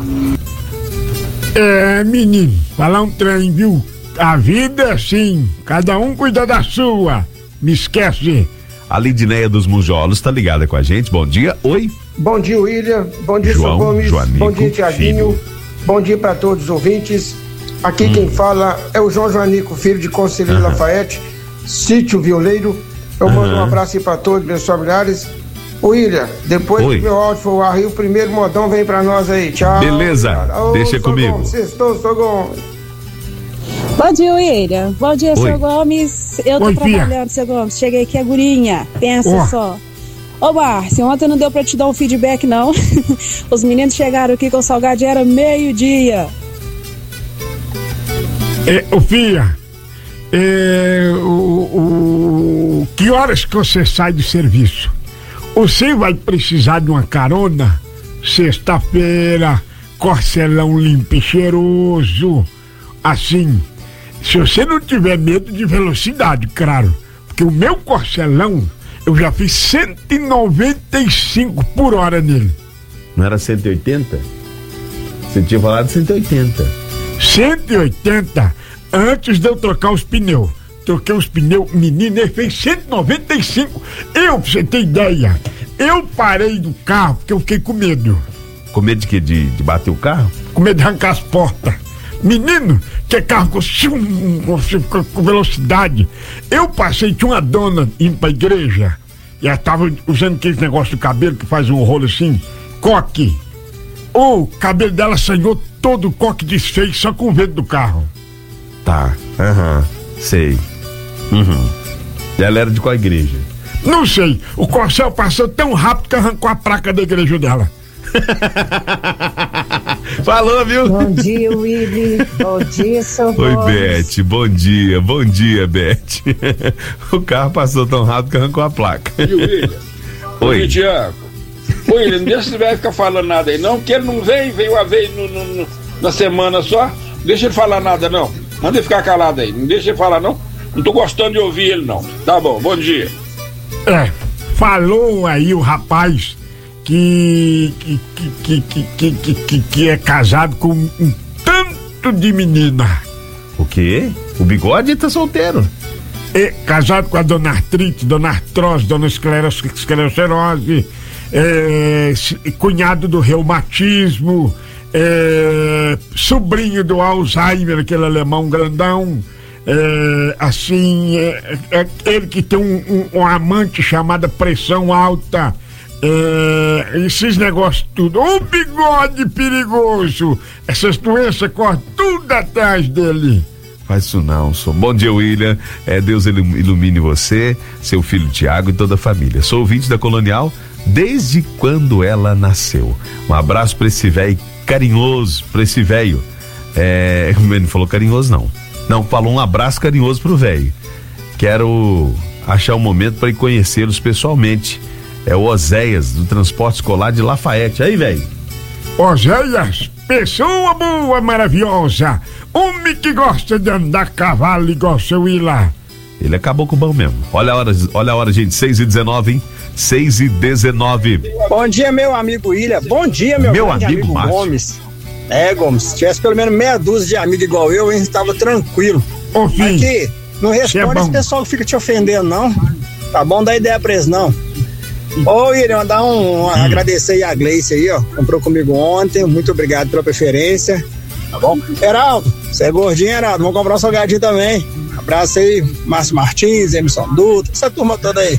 É, menino, falar um trem, viu? A vida é assim, cada um cuida da sua. Me esquece. A Lidineia dos Mujolos tá ligada com a gente. Bom dia, oi. Bom dia, William. Bom dia, João, Sr. Gomes. Joanico, Bom dia, Tiaguinho. filho. Bom dia para todos os ouvintes. Aqui Hum. quem fala é o João Joanico, filho de Conselheiro Aham. Lafayette, sítio Violeiro. Eu mando um Aham. abraço aí para todos, meus familiares. William, depois Oi. que meu áudio for ar, o primeiro modão vem pra nós aí. Tchau. Beleza, Ô, deixa Sr. comigo. Gomes, Sextou, Sr. Gomes. Bom dia, William. Bom dia, Oi. seu Gomes. Eu tô Oi, filha. trabalhando, seu Gomes. Cheguei aqui, a gurinha. Pensa Ó. só. Ô, Márcio, ontem não deu pra te dar um feedback, não. Os meninos chegaram aqui com o salgadinho, era meio-dia. É, ô filha, é, o, o- que horas que você sai do serviço? Você vai precisar de uma carona? Sexta-feira, corcelão limpo e cheiroso. Assim, se você não tiver medo de velocidade, claro. Porque o meu corcelão, eu já fiz cento e noventa e cinco por hora nele. Não era cento e oitenta? Você tinha falado cento e oitenta. cento e oitenta antes de eu trocar os pneus. Troquei os pneus, menino, ele fez cento e noventa e cinco. Eu, pra você ter ideia, eu parei do carro porque eu fiquei com medo. Com medo de quê? De, de bater o carro? Com medo de arrancar as portas. Menino, que é carro com, com, com velocidade. Eu passei, tinha uma dona indo pra igreja, e ela tava usando aquele negócio do cabelo que faz um rolo assim, coque. O cabelo dela sanhou todo, o coque desfez só com o vento do carro. Tá, aham, uhum, sei. Uhum. E ela era de qual igreja? Não sei, o corcel passou tão rápido que arrancou a placa da igreja dela. Falou, viu? Bom dia, Willy. Bom dia, seu Oi, Beth. Bom dia, bom dia, Beth. O carro passou tão rápido que arrancou a placa. E o William? Oi. Oi, Tiago. Ô, William, não deixa esse velho ficar falando nada aí, não, porque ele não vem, veio uma vez no, no, no, na semana só. Não deixa ele falar nada, não. Manda ele ficar calado aí. Não deixa ele falar, não. Não tô gostando de ouvir ele, não. Tá bom, bom dia. É, falou aí o rapaz que que, que, que, que, que, que, que é casado com um tanto de menina. O quê? O Bigode tá solteiro. É, casado com a dona Artrite, dona Artrose, dona esclerose, esclerose, é, cunhado do reumatismo, é, sobrinho do Alzheimer, aquele alemão grandão. É, assim, é, é ele que tem um, um, um amante chamada pressão alta. É, esses negócios tudo, um bigode perigoso, essas doenças correm tudo atrás dele. Faz isso não, sou. Bom dia, William. É, Deus ilumine você, seu filho Tiago e toda a família. Sou ouvinte da Colonial desde quando ela nasceu. Um abraço pra esse velho carinhoso, pra esse velho. É, ele não falou carinhoso, não. Não, falou um abraço carinhoso pro velho. Quero achar um momento para ir conhecê-los pessoalmente. É o Oséias, do transporte escolar de Lafayette. Aí, velho. Oséias, pessoa boa, maravilhosa. Homem que gosta de andar a cavalo igual seu Ila. Ele acabou com o bom mesmo. Olha a hora, olha a hora, gente. seis e dezenove, hein? seis e dezenove. Bom dia, meu amigo William. Bom dia, meu, meu amigo, amigo Gomes. É, Gomes, se tivesse pelo menos meia dúzia de amigos igual eu, a gente tava tranquilo. Ô, filho, aqui, não responde é esse pessoal que fica te ofendendo, não. Tá bom? Dá ideia pra eles, não. Ô, William, mandar um, um hum. agradecer aí a Gleice aí, ó. Comprou comigo ontem, muito obrigado pela preferência. Tá bom? Heraldo, você é gordinho, Heraldo, vamos comprar um salgadinho também. Abraço aí, Márcio Martins, Emerson Dutra, essa turma toda aí.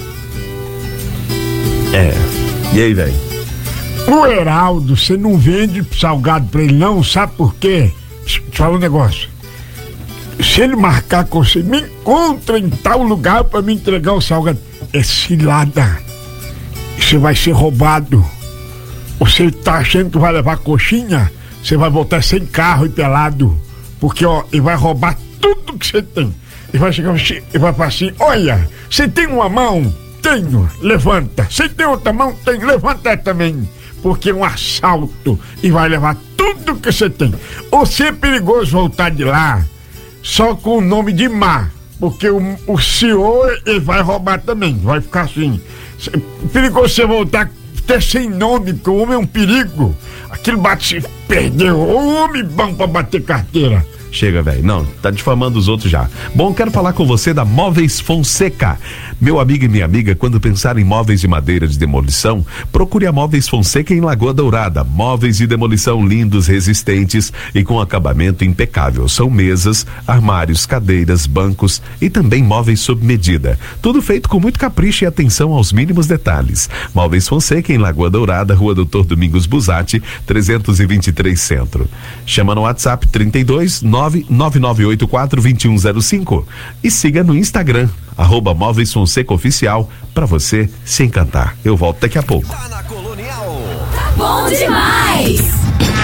É, e aí, velho? O Heraldo, você não vende salgado pra ele não, sabe por quê? Deixa eu te falar um negócio. Se ele marcar com você, me encontra em tal lugar pra me entregar o salgado. É cilada. Você vai ser roubado. Você tá achando que vai levar coxinha? Você vai voltar sem carro e pelado. Porque, ó, ele vai roubar tudo que você tem. Ele vai chegar e vai falar assim: olha, você tem uma mão? Tenho, levanta. Você tem outra mão? Tenho, levanta também. Porque é um assalto e vai levar tudo que você tem. Ou se é perigoso voltar de lá só com o nome de Má, porque o, o senhor ele vai roubar também, vai ficar assim. Perigoso você voltar até sem nome, porque o homem é um perigo. Aquilo bate, se perdeu. O homem bom pra bater carteira. Chega, velho. Não, tá difamando os outros já. Bom, quero falar com você da Móveis Fonseca. Meu amigo e minha amiga, quando pensar em móveis de madeira de demolição, procure a Móveis Fonseca em Lagoa Dourada. Móveis de demolição lindos, resistentes e com acabamento impecável. São mesas, armários, cadeiras, bancos e também móveis sob medida. Tudo feito com muito capricho e atenção aos mínimos detalhes. Móveis Fonseca em Lagoa Dourada, Rua Doutor Domingos Busatti, trezentos e vinte e três Centro. Chama no WhatsApp trinta e dois, nove nove nove oito quatro, dois um zero cinco e siga no Instagram, arroba Móveis Fonseca Oficial, pra você se encantar. Eu volto daqui a pouco. Tá na Colonial. Bom demais!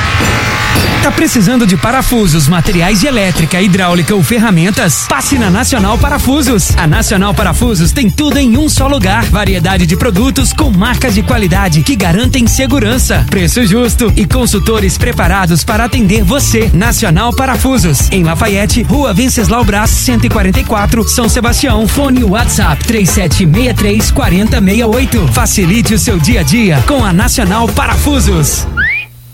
Tá precisando de parafusos, materiais de elétrica, hidráulica ou ferramentas? Passe na Nacional Parafusos. A Nacional Parafusos tem tudo em um só lugar. Variedade de produtos com marcas de qualidade que garantem segurança, preço justo e consultores preparados para atender você. Nacional Parafusos, em Lafayette, Rua Venceslau Brás, cento e quarenta e quatro, São Sebastião. Fone WhatsApp três sete seis três, quatro zero seis oito. Facilite o seu dia a dia com a Nacional Parafusos.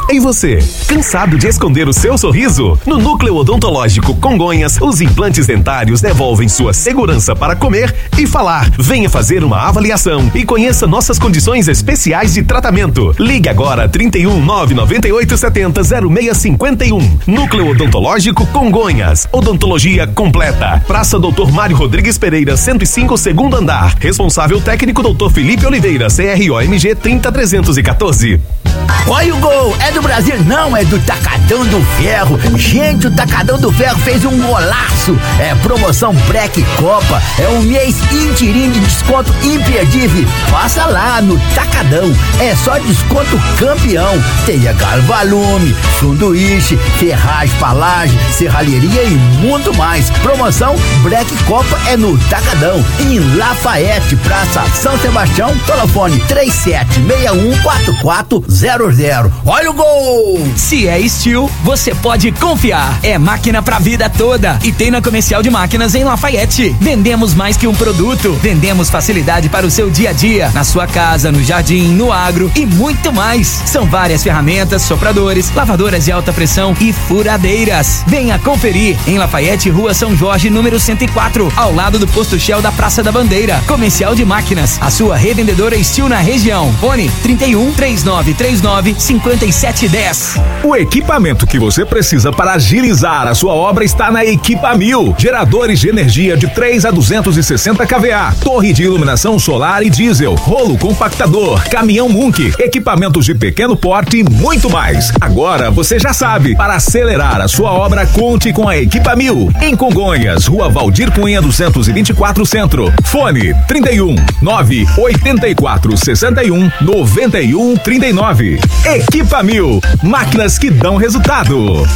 E você, cansado de esconder o seu sorriso? No Núcleo Odontológico Congonhas, os implantes dentários devolvem sua segurança para comer e falar. Venha fazer uma avaliação e conheça nossas condições especiais de tratamento. Ligue agora trinta e um, nove nove oito sete zero, zero seis cinco um. Núcleo Odontológico Congonhas. Odontologia completa. Praça Doutor Mário Rodrigues Pereira, cento e cinco, segundo andar. Responsável técnico Doutor Felipe Oliveira, C R O M G trinta trezentos e quatorze. Olha o gol, é do Brasil não, é do Tacadão do Ferro. Gente, o Tacadão do Ferro fez um golaço. É promoção Black Copa, é um mês inteirinho de desconto imperdível. Passa lá no Tacadão, é só desconto campeão. Tem a Carvalume, sanduíche, ferragem, palagem, serralheria e muito mais. Promoção Black Copa é no Tacadão, em Lafayette, Praça São Sebastião. Telefone três sete seis um quatro quatro zero zero. Olha o gol! Se é Steel, você pode confiar. É máquina pra vida toda. E tem na Comercial de Máquinas em Lafayette. Vendemos mais que um produto. Vendemos facilidade para o seu dia a dia, na sua casa, no jardim, no agro e muito mais. São várias ferramentas, sopradores, lavadoras de alta pressão e furadeiras. Venha conferir em Lafayette, Rua São Jorge, número cento e quatro, ao lado do posto Shell da Praça da Bandeira. Comercial de Máquinas, a sua revendedora Steel na região. Fone trinta e um, três nove três nove, cinco sete um zero. O equipamento que você precisa para agilizar a sua obra está na Equipamil. Geradores de energia de três a duzentos e sessenta kVA, torre de iluminação solar e diesel, rolo compactador, caminhão Munk, equipamentos de pequeno porte e muito mais. Agora você já sabe, para acelerar a sua obra, conte com a Equipamil. Em Congonhas, Rua Valdir Cunha duzentos e vinte e quatro Centro. Fone trinta e um, nove oito quatro, sessenta e um, noventa e um, trinta e nove. Equipamil, máquinas que dão resultado.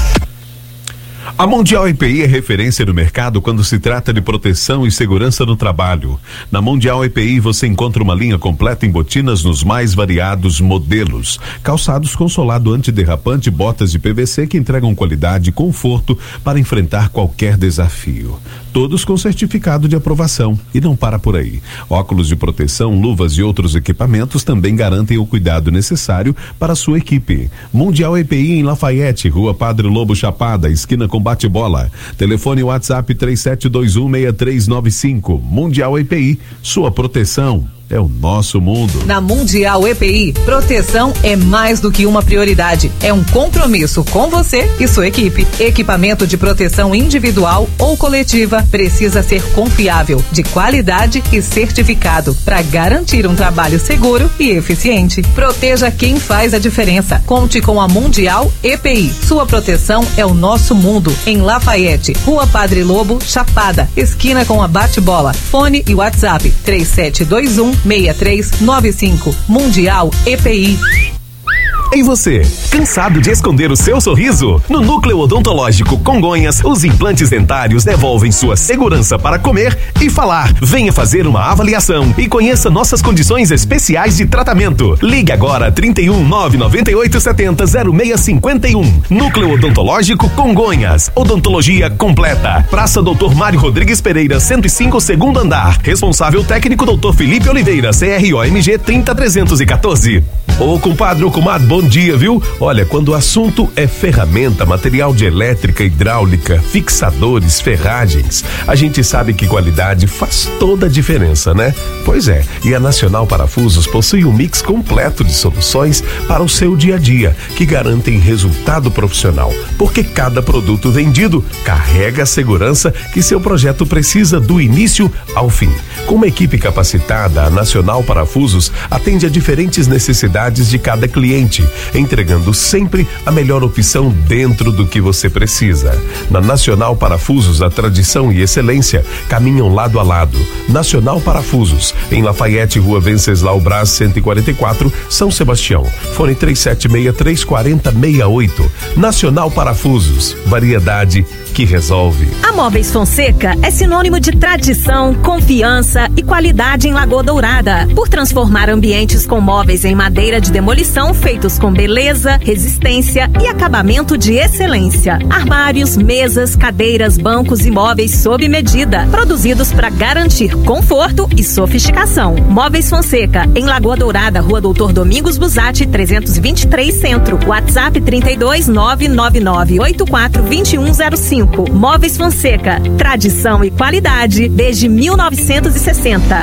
A Mundial E P I é referência no mercado quando se trata de proteção e segurança no trabalho. Na Mundial E P I você encontra uma linha completa em botinas nos mais variados modelos. Calçados com solado antiderrapante, botas de P V C que entregam qualidade e conforto para enfrentar qualquer desafio. Todos com certificado de aprovação. E não para por aí. Óculos de proteção, luvas e outros equipamentos também garantem o cuidado necessário para a sua equipe. Mundial E P I em Lafayette, Rua Padre Lobo Chapada, esquina com bate-bola. Telefone WhatsApp três sete dois um, seis três nove cinco. Mundial E P I, sua proteção é o nosso mundo. Na Mundial E P I, proteção é mais do que uma prioridade. É um compromisso com você e sua equipe. Equipamento de proteção individual ou coletiva precisa ser confiável, de qualidade e certificado para garantir um trabalho seguro e eficiente. Proteja quem faz a diferença. Conte com a Mundial E P I. Sua proteção é o nosso mundo. Em Lafayette, Rua Padre Lobo, Chapada, esquina com a bate-bola. Fone e WhatsApp três sete dois um, seis três nove cinco. Mundial E P I. E você, cansado de esconder o seu sorriso? No Núcleo Odontológico Congonhas, os implantes dentários devolvem sua segurança para comer e falar. Venha fazer uma avaliação e conheça nossas condições especiais de tratamento. Ligue agora trinta e um, nove nove oito sete zero, zero seis cinco um. Núcleo Odontológico Congonhas. Odontologia completa. Praça Doutor Mário Rodrigues Pereira, cento e cinco, segundo andar. Responsável técnico Doutor Felipe Oliveira, C R O M G trinta trezentos e quatorze. Ô compadre, ô comadre, bom dia, viu? Olha, quando o assunto é ferramenta, material de elétrica, hidráulica, fixadores, ferragens, a gente sabe que qualidade faz toda a diferença, né? Pois é, e a Nacional Parafusos possui um mix completo de soluções para o seu dia a dia, que garantem resultado profissional, porque cada produto vendido carrega a segurança que seu projeto precisa do início ao fim. Com uma equipe capacitada, a Nacional Parafusos atende a diferentes necessidades de cada cliente, entregando sempre a melhor opção dentro do que você precisa. Na Nacional Parafusos, a tradição e excelência caminham lado a lado. Nacional Parafusos, em Lafayette, Rua Venceslau Braz, cento e quarenta e quatro, São Sebastião. Fone três sete seis, três quatro zero, seis oito. Nacional Parafusos, variedade que que resolve. A Móveis Fonseca é sinônimo de tradição, confiança e qualidade em Lagoa Dourada. Por transformar ambientes com móveis em madeira de demolição feitos com beleza, resistência e acabamento de excelência. Armários, mesas, cadeiras, bancos e móveis sob medida, produzidos para garantir conforto e sofisticação. Móveis Fonseca, em Lagoa Dourada, Rua Doutor Domingos Busatti, trezentos e vinte e três Centro. WhatsApp trinta e dois, nove nove nove oito quatro dois um zero cinco. Móveis Fonseca, tradição e qualidade desde mil novecentos e sessenta.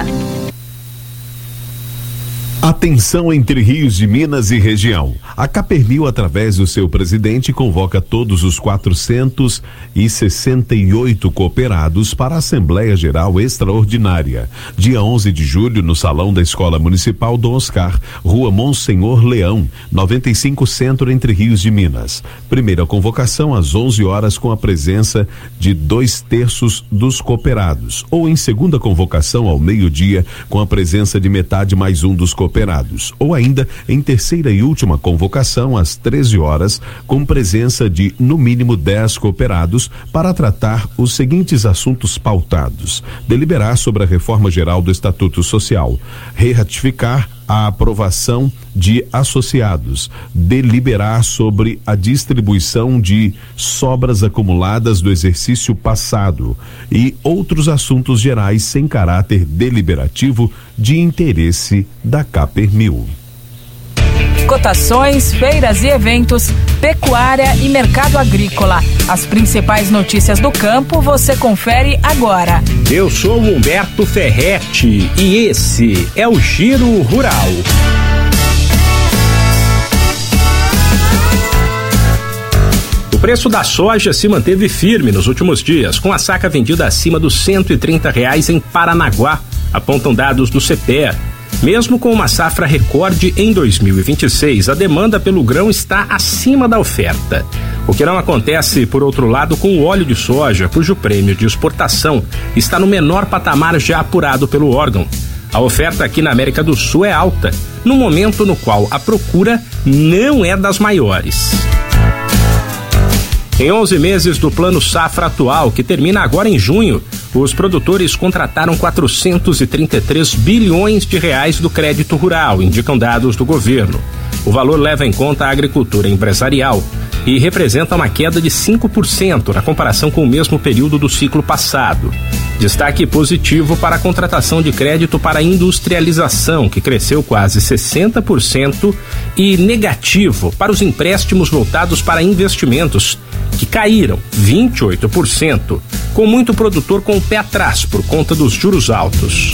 Atenção entre Rios de Minas e região. A Capermil, através do seu presidente, convoca todos os quatrocentos e sessenta e oito cooperados para a Assembleia Geral Extraordinária. Dia onze de julho, no Salão da Escola Municipal Dom Oscar, Rua Monsenhor Leão, noventa e cinco Centro, Entre Rios de Minas. Primeira convocação às onze horas, com a presença de dois terços dos cooperados. Ou em segunda convocação ao meio-dia, com a presença de metade mais um dos cooperados. Ou ainda em terceira e última convocação às treze horas, com presença de no mínimo dez cooperados, para tratar os seguintes assuntos pautados: deliberar sobre a reforma geral do Estatuto Social, reratificar a aprovação de associados, deliberar sobre a distribuição de sobras acumuladas do exercício passado e outros assuntos gerais sem caráter deliberativo de interesse da Capermil. Cotações, feiras e eventos, pecuária e mercado agrícola. As principais notícias do campo você confere agora. Eu sou o Humberto Ferretti e esse é o Giro Rural. O preço da soja se manteve firme nos últimos dias, com a saca vendida acima dos cento e trinta reais em Paranaguá, apontam dados do CEPER. Mesmo com uma safra recorde em dois mil e vinte e seis, a demanda pelo grão está acima da oferta. O que não acontece, por outro lado, com o óleo de soja, cujo prêmio de exportação está no menor patamar já apurado pelo órgão. A oferta aqui na América do Sul é alta, no momento no qual a procura não é das maiores. Em onze meses do plano safra atual, que termina agora em junho, os produtores contrataram quatrocentos e trinta e três bilhões de reais do crédito rural, indicam dados do governo. O valor leva em conta a agricultura empresarial e representa uma queda de cinco por cento na comparação com o mesmo período do ciclo passado. Destaque positivo para a contratação de crédito para a industrialização, que cresceu quase sessenta por cento, e negativo para os empréstimos voltados para investimentos, que caíram vinte e oito por cento, com muito produtor com o pé atrás por conta dos juros altos.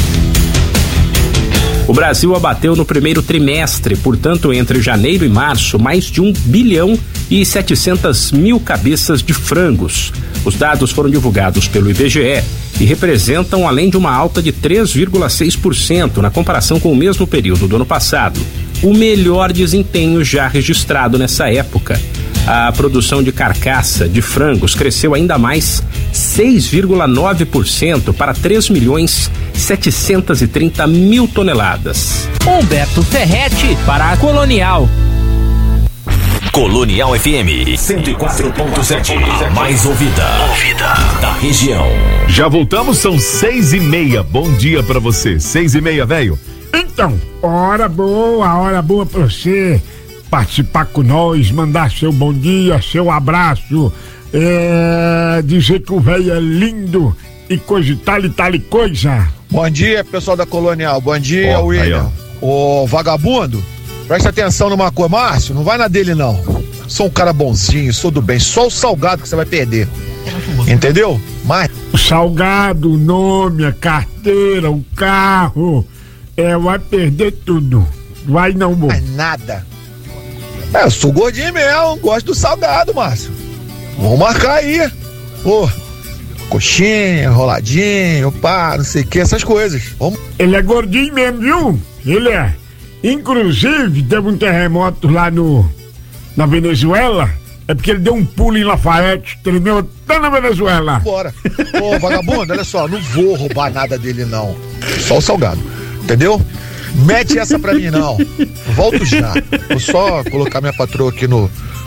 O Brasil abateu no primeiro trimestre, portanto, entre janeiro e março, mais de um bilhão e setecentas mil cabeças de frangos. Os dados foram divulgados pelo I B G E e representam, além de uma alta de três vírgula seis por cento na comparação com o mesmo período do ano passado, o melhor desempenho já registrado nessa época. A produção de carcaça de frangos cresceu ainda mais seis vírgula nove por cento para três milhões setecentos e trinta mil toneladas. Humberto Ferretti para a Colonial. Colonial F M cento e quatro ponto sete, a mais ouvida, ouvida da região. Já voltamos, são seis e meia. Bom dia pra você. Seis e meia, velho. Então, hora boa, hora boa pra você participar com nós, mandar seu bom dia, seu abraço, é, dizer que o velho é lindo e coisa e tal e tal e coisa. Bom dia, pessoal da Colonial. Bom dia, oh, William. Ô, vagabundo, presta atenção numa coisa. Márcio, não vai na dele, não. Sou um cara bonzinho, sou do bem. Só o salgado que você vai perder. Entendeu? Mas... O salgado, o nome, a carteira, o carro, é, vai perder tudo. Vai não, bom. Mas nada. É, eu sou gordinho mesmo, gosto do salgado, Márcio. Vamos marcar aí. Pô, coxinha, enroladinho, pá, não sei o que, essas coisas. Vamos. Ele é gordinho mesmo, viu? Ele é. Inclusive, teve um terremoto lá no na Venezuela. É porque ele deu um pulo em Lafayette, tremeu até na Venezuela. Bora. Ô, vagabundo, olha só, não vou roubar nada dele, não. Só o salgado. Entendeu? Mete essa pra mim, não. Volto já. Vou só colocar minha patroa aqui no,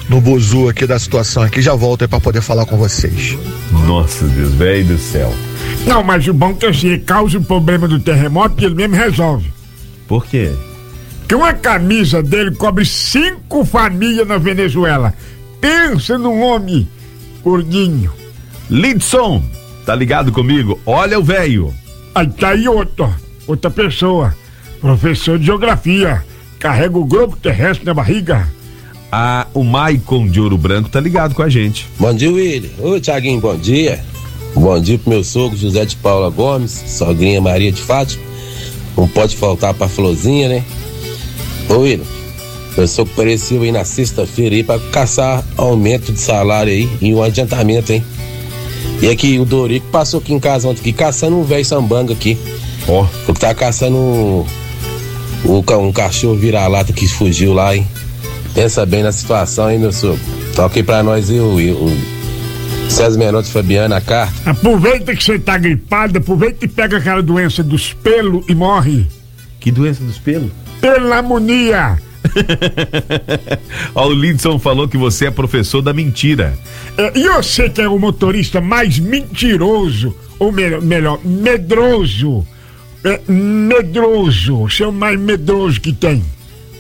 no buzu aqui da situação aqui, já volto aí pra poder falar com vocês. Nossa Deus, velho do céu. Não, mas o bom é que assim, causa o problema do terremoto que ele mesmo resolve. Por quê? Que uma camisa dele cobre cinco famílias na Venezuela. Pensa num homem gordinho. Lidson, tá ligado comigo? Olha o velho. Aí tá aí outro, outra pessoa, professor de geografia, carrega o globo terrestre na barriga. Ah, o Maicon de Ouro Branco tá ligado com a gente. Bom dia, William. Ô, Thiaguinho, bom dia. Bom dia pro meu sogro José de Paula Gomes, sogrinha Maria de Fátima. Não pode faltar pra Florzinha, né? Ô, William, meu sogro apareceu aí na sexta-feira aí pra caçar aumento de salário aí e um adiantamento, hein? E aqui o Dorico passou aqui em casa ontem aqui caçando um velho sambanga aqui. Ó. Oh. Que tá caçando um, um, um cachorro vira-lata que fugiu lá, hein? Pensa bem na situação, hein, meu sogro? Toca aí pra nós aí o, o César Menotti Fabiano, a carta. Aproveita que você tá gripado, aproveita e pega aquela doença dos pelos e morre. Que doença dos pelos? Pelamonia. Ó, o Lidson falou que você é professor da mentira. É, e você que é o motorista mais mentiroso, ou melhor, melhor medroso, é, medroso, você é o mais medroso que tem.